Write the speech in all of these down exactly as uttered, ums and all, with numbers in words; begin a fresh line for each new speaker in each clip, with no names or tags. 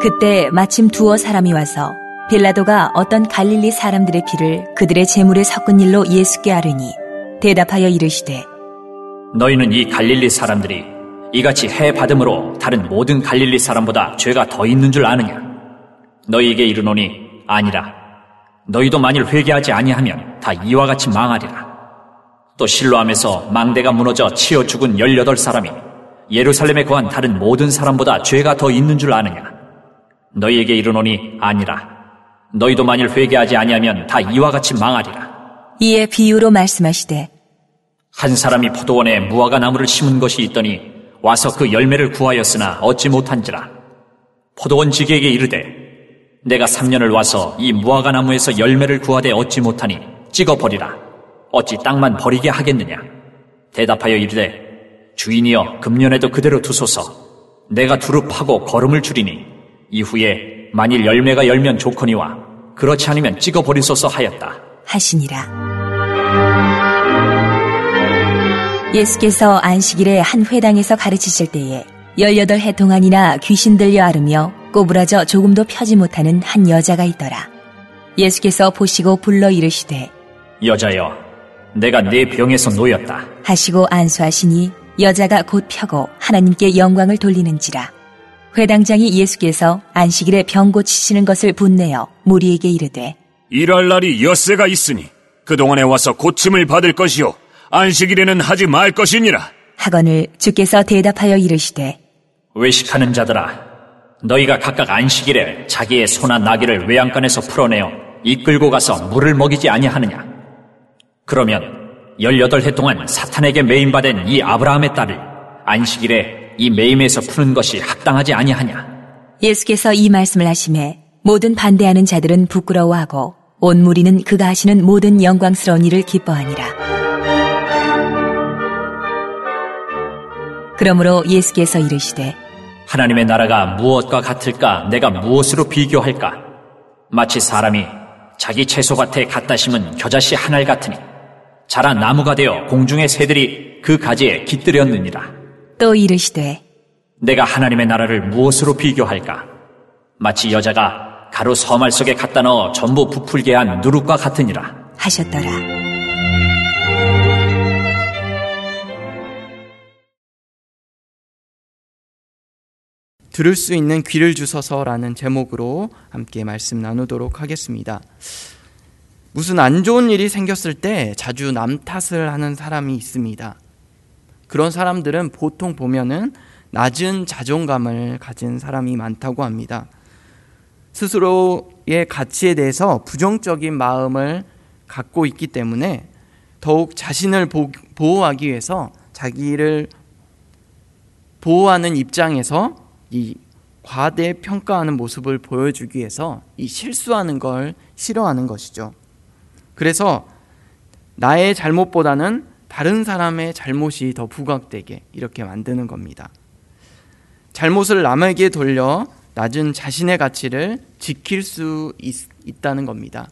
그때 마침 두어 사람이 와서 빌라도가 어떤 갈릴리 사람들의 피를 그들의 제물에 섞은 일로 예수께 아뢰니 대답하여 이르시되
너희는 이 갈릴리 사람들이 이같이 해 받음으로 다른 모든 갈릴리 사람보다 죄가 더 있는 줄 아느냐? 너희에게 이르노니 아니라. 너희도 만일 회개하지 아니하면 다 이와 같이 망하리라. 또 실로암에서 망대가 무너져 치어 죽은 열여덟 사람이 예루살렘에 거한 다른 모든 사람보다 죄가 더 있는 줄 아느냐? 너희에게 이르노니 아니라. 너희도 만일 회개하지 아니하면 다 이와 같이 망하리라.
이에 비유로 말씀하시되
한 사람이 포도원에 무화과 나무를 심은 것이 있더니 와서 그 열매를 구하였으나 얻지 못한지라. 포도원 지기에게 이르되 내가 삼 년을 와서 이 무화과 나무에서 열매를 구하되 얻지 못하니 찍어버리라. 어찌 땅만 버리게 하겠느냐? 대답하여 이르되 주인이여 금년에도 그대로 두소서. 내가 두루 파고 거름을 줄이니 이후에 만일 열매가 열면 좋거니와 그렇지 않으면 찍어버리소서 하였다
하시니라. 예수께서 안식일에 한 회당에서 가르치실 때에 열여덟 해 동안이나 귀신 들려 앓으며 꼬부라져 조금도 펴지 못하는 한 여자가 있더라. 예수께서 보시고 불러 이르시되
여자여 내가 네 병에서 놓였다
하시고 안수하시니 여자가 곧 펴고 하나님께 영광을 돌리는지라. 회당장이 예수께서 안식일에 병 고치시는 것을 분내어 무리에게 이르되
일할 날이 엿새가 있으니 그동안에 와서 고침을 받을 것이요 안식일에는 하지 말 것이니라
하거늘 주께서 대답하여 이르시되
외식하는 자들아 너희가 각각 안식일에 자기의 소나 나귀를 외양간에서 풀어내어 이끌고 가서 물을 먹이지 아니하느냐? 그러면 열여덟 해 동안 사탄에게 매임받은 이 아브라함의 딸을 안식일에 이 매임에서 푸는 것이 합당하지 아니하냐?
예수께서 이 말씀을 하시매 모든 반대하는 자들은 부끄러워하고 온 무리는 그가 하시는 모든 영광스러운 일을 기뻐하니라. 그러므로 예수께서 이르시되
하나님의 나라가 무엇과 같을까? 내가 무엇으로 비교할까? 마치 사람이 자기 채소밭에 갖다 심은 겨자씨 한 알 같으니 자란 나무가 되어 공중의 새들이 그 가지에 깃들였느니라.
또 이르시되
내가 하나님의 나라를 무엇으로 비교할까? 마치 여자가 가루 서말 속에 갖다 넣어 전부 부풀게 한 누룩과 같으니라
하셨더라.
들을 수 있는 귀를 주소서라는 제목으로 함께 말씀 나누도록 하겠습니다. 무슨 안 좋은 일이 생겼을 때 자주 남 탓을 하는 사람이 있습니다. 그런 사람들은 보통 보면은 낮은 자존감을 가진 사람이 많다고 합니다. 스스로의 가치에 대해서 부정적인 마음을 갖고 있기 때문에 더욱 자신을 보호하기 위해서 자기를 보호하는 입장에서 이 과대평가하는 모습을 보여주기 위해서 이 실수하는 걸 싫어하는 것이죠. 그래서 나의 잘못보다는 다른 사람의 잘못이 더 부각되게 이렇게 만드는 겁니다. 잘못을 남에게 돌려 낮은 자신의 가치를 지킬 수 있, 있다는 겁니다.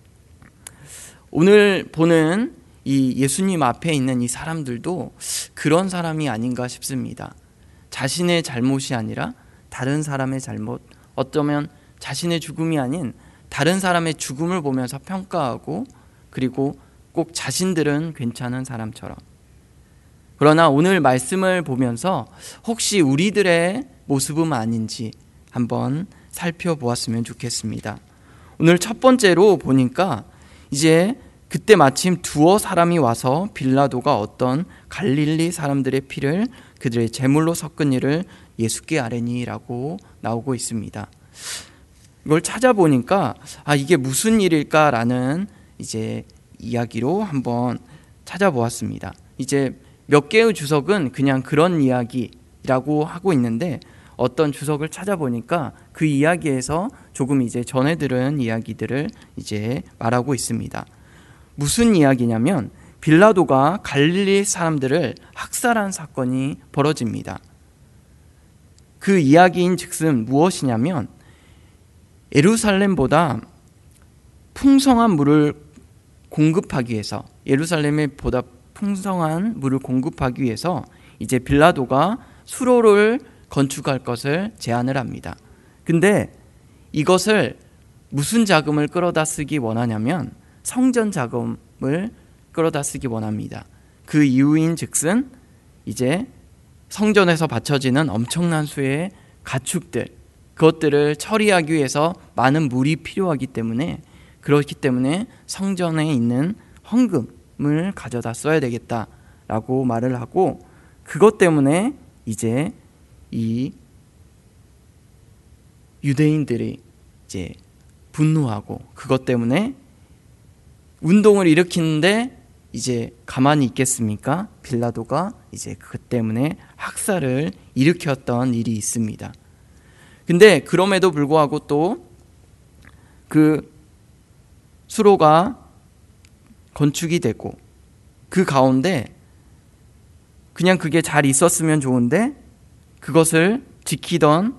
오늘 보는 이 예수님 앞에 있는 이 사람들도 그런 사람이 아닌가 싶습니다. 자신의 잘못이 아니라 다른 사람의 잘못, 어쩌면 자신의 죽음이 아닌 다른 사람의 죽음을 보면서 평가하고 그리고 꼭 자신들은 괜찮은 사람처럼. 그러나 오늘 말씀을 보면서 혹시 우리들의 모습은 아닌지 한번 살펴보았으면 좋겠습니다. 오늘 첫 번째로 보니까 이제 그때 마침 두어 사람이 와서 빌라도가 어떤 갈릴리 사람들의 피를 그들의 제물로 섞은 일을 예수께 아뢰니라고 나오고 있습니다. 이걸 찾아보니까 아 이게 무슨 일일까라는 이제 이야기로 한번 찾아보았습니다. 이제 몇 개의 주석은 그냥 그런 이야기라고 하고 있는데 어떤 주석을 찾아보니까 그 이야기에서 조금 이제 전해 들은 이야기들을 이제 말하고 있습니다. 무슨 이야기냐면 빌라도가 갈릴리 사람들을 학살한 사건이 벌어집니다. 그 이야기인 즉슨 무엇이냐면 예루살렘보다 풍성한 물을 공급하기 위해서 예루살렘에 보다 풍성한 물을 공급하기 위해서 이제 빌라도가 수로를 건축할 것을 제안을 합니다. 근데 이것을 무슨 자금을 끌어다 쓰기 원하냐면 성전 자금을 끌어다 쓰기 원합니다. 그 이유인 즉슨 이제 성전에서 바쳐지는 엄청난 수의 가축들, 그것들을 처리하기 위해서 많은 물이 필요하기 때문에, 그렇기 때문에 성전에 있는 헌금을 가져다 써야 되겠다라고 말을 하고, 그것 때문에 이제 이 유대인들이 이제 분노하고, 그것 때문에 운동을 일으키는데 이제 가만히 있겠습니까? 빌라도가 이제 그것 때문에 학살을 일으켰던 일이 있습니다. 근데 그럼에도 불구하고 또 그 수로가 건축이 되고, 그 가운데 그냥 그게 잘 있었으면 좋은데 그것을 지키던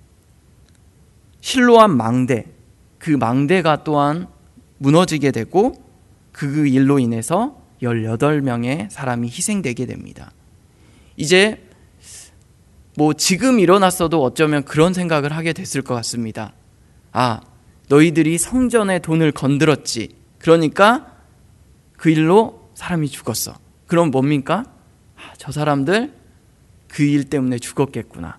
실로암 망대, 그 망대가 또한 무너지게 되고, 그 일로 인해서 열여덟 명의 사람이 희생되게 됩니다. 이제 뭐 지금 일어났어도 어쩌면 그런 생각을 하게 됐을 것 같습니다. 아, 너희들이 성전의 돈을 건드렸지, 그러니까 그 일로 사람이 죽었어. 그럼 뭡니까? 아, 저 사람들 그 일 때문에 죽었겠구나.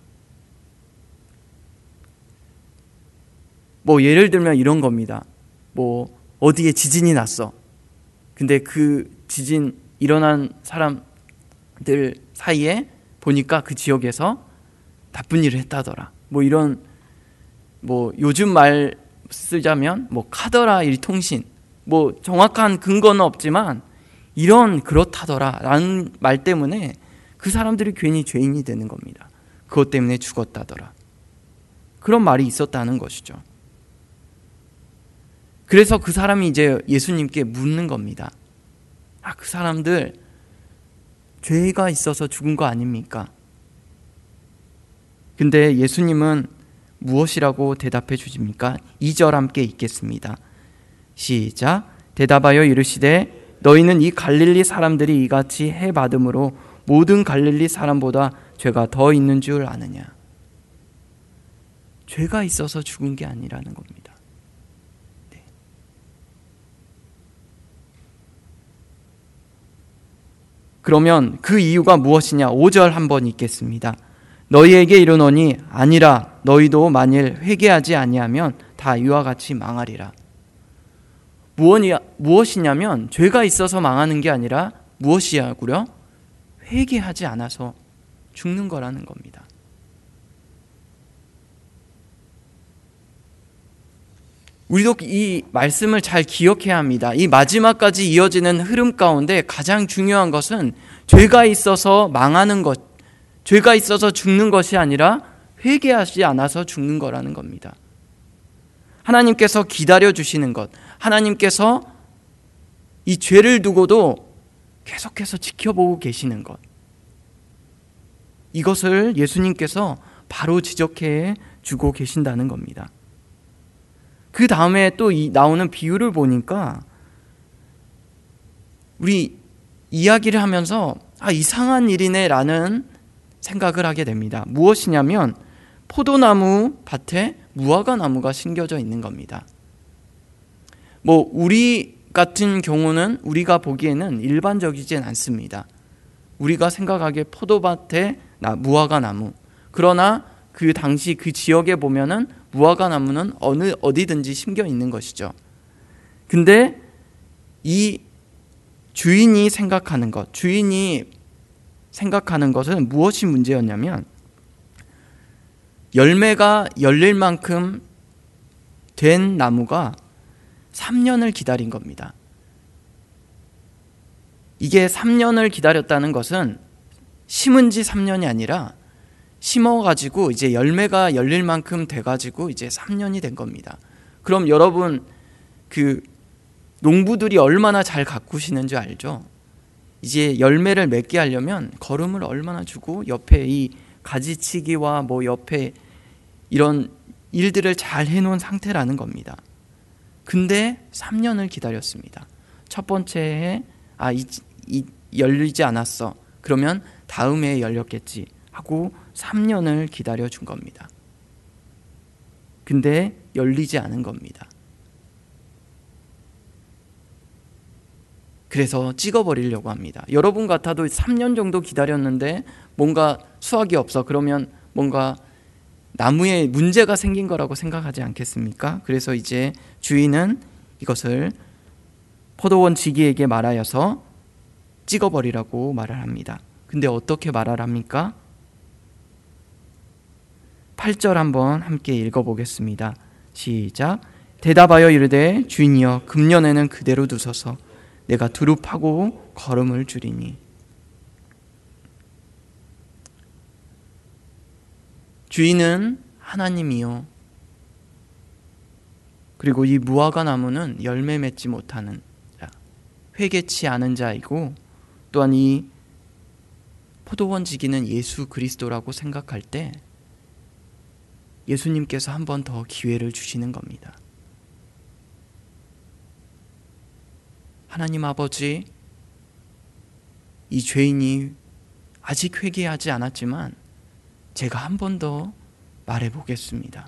뭐 예를 들면 이런 겁니다. 뭐 어디에 지진이 났어. 근데 그 지진 일어난 사람들 사이에 보니까 그 지역에서 나쁜 일을 했다더라. 뭐 이런, 뭐 요즘 말 쓰자면 뭐 카더라 일통신, 뭐 정확한 근거는 없지만 이런 그렇다더라 라는 말 때문에 그 사람들이 괜히 죄인이 되는 겁니다. 그것 때문에 죽었다더라. 그런 말이 있었다는 것이죠. 그래서 그 사람이 이제 예수님께 묻는 겁니다. 아, 그 사람들 죄가 있어서 죽은 거 아닙니까? 근데 예수님은 무엇이라고 대답해 주십니까? 이 절 함께 읽겠습니다. 시작. 대답하여 이르시되 너희는 이 갈릴리 사람들이 이같이 해 받음으로 모든 갈릴리 사람보다 죄가 더 있는 줄 아느냐? 죄가 있어서 죽은 게 아니라는 겁니다. 네. 그러면 그 이유가 무엇이냐? 오 절 한번 읽겠습니다. 너희에게 이르노니 아니라 너희도 만일 회개하지 아니하면 다 이와 같이 망하리라. 무엇이냐면 죄가 있어서 망하는 게 아니라 무엇이야구려? 회개하지 않아서 죽는 거라는 겁니다. 우리도 이 말씀을 잘 기억해야 합니다. 이 마지막까지 이어지는 흐름 가운데 가장 중요한 것은 죄가 있어서 망하는 것, 죄가 있어서 죽는 것이 아니라 회개하지 않아서 죽는 거라는 겁니다. 하나님께서 기다려 주시는 것, 하나님께서 이 죄를 두고도 계속해서 지켜보고 계시는 것, 이것을 예수님께서 바로 지적해 주고 계신다는 겁니다. 그 다음에 또 이 나오는 비유를 보니까 우리 이야기를 하면서 아, 이상한 일이네 라는 생각을 하게 됩니다. 무엇이냐면 포도나무 밭에 무화과 나무가 심겨져 있는 겁니다. 뭐 우리 같은 경우는 우리가 보기에는 일반적이진 않습니다. 우리가 생각하기에 포도밭에 무화과 나무, 그러나 그 당시 그 지역에 보면은 무화과 나무는 어느 어디든지 심겨 있는 것이죠. 근데 이 주인이 생각하는 것, 주인이 생각하는 것은 무엇이 문제였냐면 열매가 열릴 만큼 된 나무가 삼 년을 기다린 겁니다. 이게 삼 년을 기다렸다는 것은 심은 지 삼 년이 아니라 심어가지고 이제 열매가 열릴 만큼 돼가지고 이제 삼 년이 된 겁니다. 그럼 여러분 그 농부들이 얼마나 잘 가꾸시는지 알죠? 이제 열매를 맺게 하려면 거름을 얼마나 주고 옆에 이 가지치기와 뭐 옆에 이런 일들을 잘 해놓은 상태라는 겁니다. 근데 삼 년을 기다렸습니다. 첫 번째 해 아, 이, 이, 열리지 않았어. 그러면 다음 해에 열렸겠지 하고 삼 년을 기다려 준 겁니다. 근데 열리지 않은 겁니다. 그래서 찍어버리려고 합니다. 여러분 같아도 삼 년 정도 기다렸는데 뭔가 수확이 없어. 그러면 뭔가 나무에 문제가 생긴 거라고 생각하지 않겠습니까? 그래서 이제 주인은 이것을 포도원 지기에게 말하여서 찍어버리라고 말을 합니다. 근데 어떻게 말을 합니까? 팔 절 한번 함께 읽어보겠습니다. 시작. 대답하여 이르되 주인이여 금년에는 그대로 두소서 내가 두루 파고 거름을 주리니. 주인은 하나님이요, 그리고 이 무화과 나무는 열매 맺지 못하는 자, 회개치 않은 자이고, 또한 이 포도원 지기는 예수 그리스도라고 생각할 때 예수님께서 한 번 더 기회를 주시는 겁니다. 하나님 아버지, 이 죄인이 아직 회개하지 않았지만 제가 한 번 더 말해보겠습니다.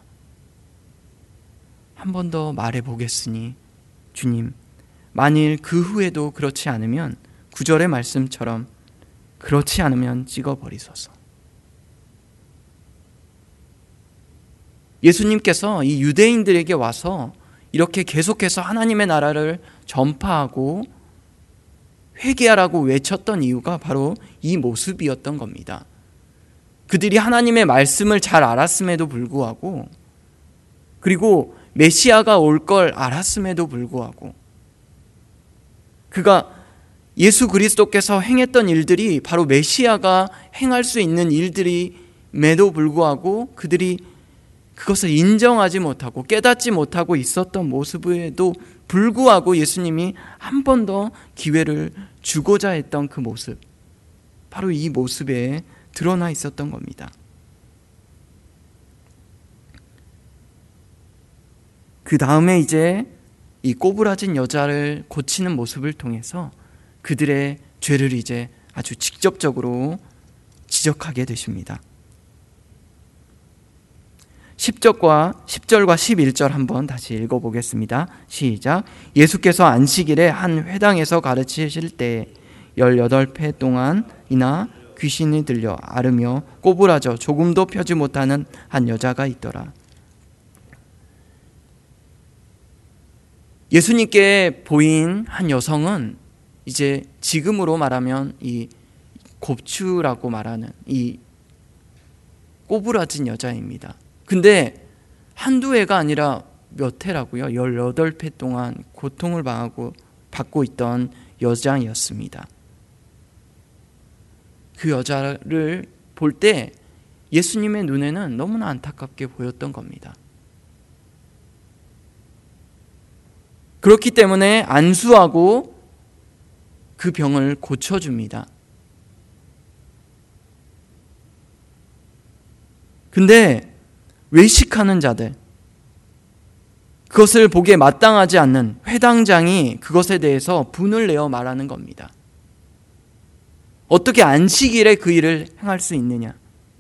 한 번 더 말해보겠으니 주님, 만일 그 후에도 그렇지 않으면 구 절의 말씀처럼 그렇지 않으면 찍어버리소서. 예수님께서 이 유대인들에게 와서 이렇게 계속해서 하나님의 나라를 전파하고 회개하라고 외쳤던 이유가 바로 이 모습이었던 겁니다. 그들이 하나님의 말씀을 잘 알았음에도 불구하고, 그리고 메시아가 올 걸 알았음에도 불구하고, 그가 예수 그리스도께서 행했던 일들이 바로 메시아가 행할 수 있는 일들임에도 불구하고 그들이 그것을 인정하지 못하고 깨닫지 못하고 있었던 모습에도 불구하고 예수님이 한 번 더 기회를 주고자 했던 그 모습, 바로 이 모습에 드러나 있었던 겁니다. 그 다음에 이제 이 꼬부라진 여자를 고치는 모습을 통해서 그들의 죄를 이제 아주 직접적으로 지적하게 되십니다. 십 절과 십 절과 십일 절 한번 다시 읽어보겠습니다. 시작. 예수께서 안식일에 한 회당에서 가르치실 때 열여덟 해 동안이나 귀신이 들려 앓으며 꼬부라져 조금도 펴지 못하는 한 여자가 있더라. 예수님께 보인 한 여성은 이제 지금으로 말하면 이 곱추라고 말하는 이 꼬부라진 여자입니다. 근데 한두 해가 아니라 몇 해라고요? 열여덟 해 동안 고통을 당하고 받고 있던 여자였습니다. 그 여자를 볼 때 예수님의 눈에는 너무나 안타깝게 보였던 겁니다. 그렇기 때문에 안수하고 그 병을 고쳐줍니다. 근데 외식하는 자들, 그것을 보기에 마땅하지 않는 회당장이 그것에 대해서 분을 내어 말하는 겁니다. 어떻게 안식일에 그 일을 행할 수 있느냐?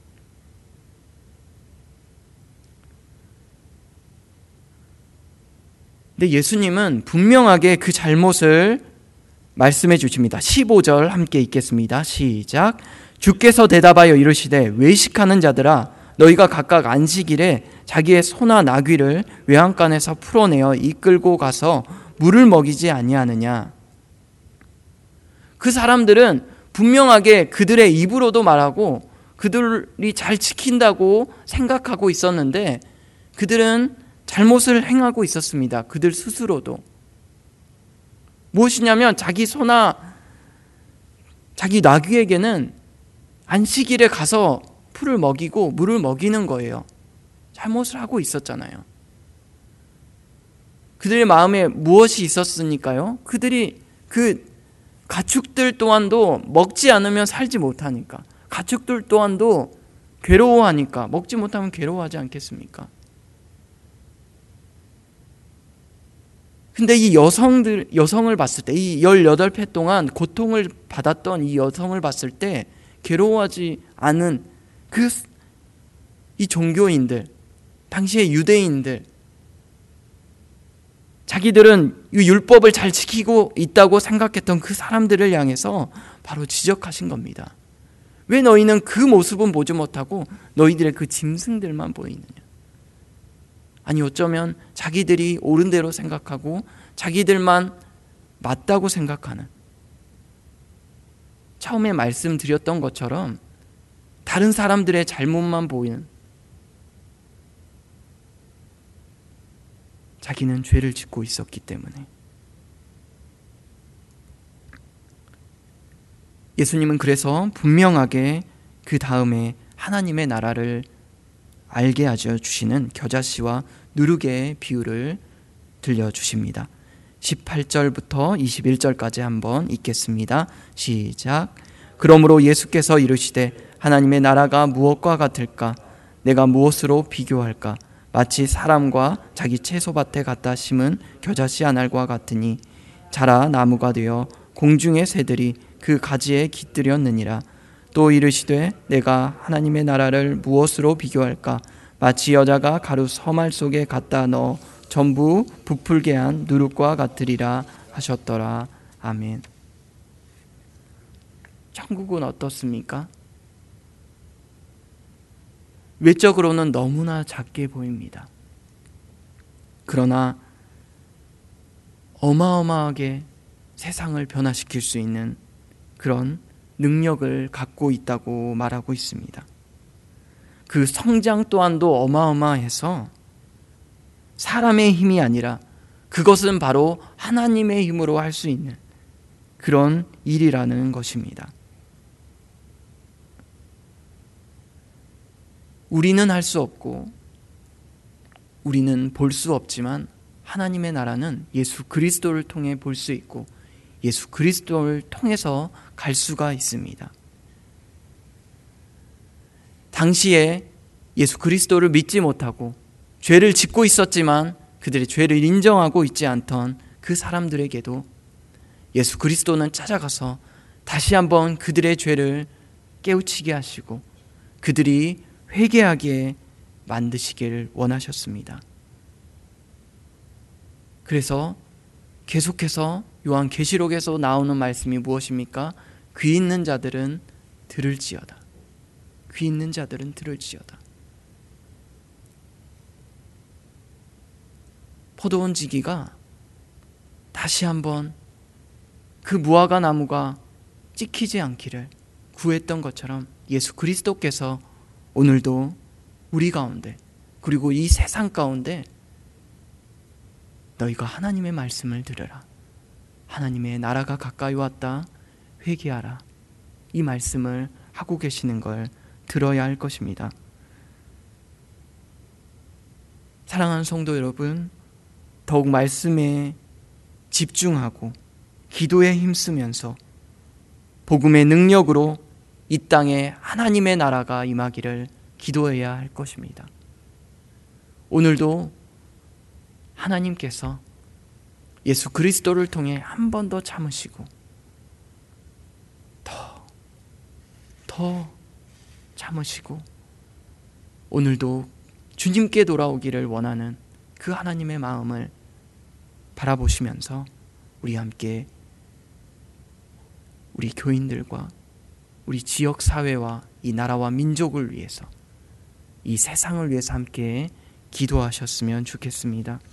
근데 예수님은 분명하게 그 잘못을 말씀해 주십니다. 십오 절 함께 읽겠습니다. 시작. 주께서 대답하여 이르시되 외식하는 자들아, 너희가 각각 안식일에 자기의 소나 나귀를 외양간에서 풀어내어 이끌고 가서 물을 먹이지 아니하느냐. 그 사람들은 분명하게 그들의 입으로도 말하고 그들이 잘 지킨다고 생각하고 있었는데 그들은 잘못을 행하고 있었습니다. 그들 스스로도. 무엇이냐면 자기 소나 자기 나귀에게는 안식일에 가서 풀을 먹이고 물을 먹이는 거예요. 잘못을 하고 있었잖아요. 그들의 마음에 무엇이 있었으니까요? 그들이 그 가축들 또한도 먹지 않으면 살지 못하니까, 가축들 또한도 괴로워하니까, 먹지 못하면 괴로워하지 않겠습니까? 근데 이 여성들, 여성을 봤을 때, 이 열여덟 해 동안 고통을 받았던 이 여성을 봤을 때 괴로워하지 않은 그 이 종교인들, 당시의 유대인들, 자기들은 이 율법을 잘 지키고 있다고 생각했던 그 사람들을 향해서 바로 지적하신 겁니다. 왜 너희는 그 모습은 보지 못하고 너희들의 그 짐승들만 보이느냐? 아니 어쩌면 자기들이 옳은 대로 생각하고 자기들만 맞다고 생각하는, 처음에 말씀드렸던 것처럼 다른 사람들의 잘못만 보이는, 자기는 죄를 짓고 있었기 때문에. 예수님은 그래서 분명하게 그 다음에 하나님의 나라를 알게 하여 주시는 겨자씨와 누룩의 비유를 들려주십니다. 십팔 절부터 이십일 절까지 한번 읽겠습니다. 시작. 그러므로 예수께서 이르시되 하나님의 나라가 무엇과 같을까? 내가 무엇으로 비교할까? 마치 사람과 자기 채소밭에 갖다 심은 겨자씨 한 알과 같으니 자라 나무가 되어 공중의 새들이 그 가지에 깃들였느니라. 또 이르시되 내가 하나님의 나라를 무엇으로 비교할까? 마치 여자가 가루 서말 속에 갖다 넣어 전부 부풀게 한 누룩과 같으리라 하셨더라. 아멘. 천국은 어떻습니까? 외적으로는 너무나 작게 보입니다. 그러나 어마어마하게 세상을 변화시킬 수 있는 그런 능력을 갖고 있다고 말하고 있습니다. 그 성장 또한도 어마어마해서 사람의 힘이 아니라 그것은 바로 하나님의 힘으로 할 수 있는 그런 일이라는 것입니다. 우리는 할 수 없고 우리는 볼 수 없지만 하나님의 나라는 예수 그리스도를 통해 볼 수 있고 예수 그리스도를 통해서 갈 수가 있습니다. 당시에 예수 그리스도를 믿지 못하고 죄를 짓고 있었지만 그들의 죄를 인정하고 있지 않던 그 사람들에게도 예수 그리스도는 찾아가서 다시 한번 그들의 죄를 깨우치게 하시고 그들이 회개하게 만드시기를 원하셨습니다. 그래서 계속해서 요한계시록에서 나오는 말씀이 무엇입니까? 귀 있는 자들은 들을지어다. 귀 있는 자들은 들을지어다. 포도원 지기가 다시 한번 그 무화과 나무가 찍히지 않기를 구했던 것처럼 예수 그리스도께서 오늘도 우리 가운데 그리고 이 세상 가운데 너희가 하나님의 말씀을 들으라. 하나님의 나라가 가까이 왔다. 회개하라. 이 말씀을 하고 계시는 걸 들어야 할 것입니다. 사랑하는 성도 여러분, 더욱 말씀에 집중하고 기도에 힘쓰면서 복음의 능력으로 이 땅에 하나님의 나라가 임하기를 기도해야 할 것입니다. 오늘도 하나님께서 예수 그리스도를 통해 한 번 더 참으시고 더, 더 참으시고 오늘도 주님께 돌아오기를 원하는 그 하나님의 마음을 바라보시면서 우리 함께 우리 교인들과 우리 지역 사회와 이 나라와 민족을 위해서 이 세상을 위해서 함께 기도하셨으면 좋겠습니다.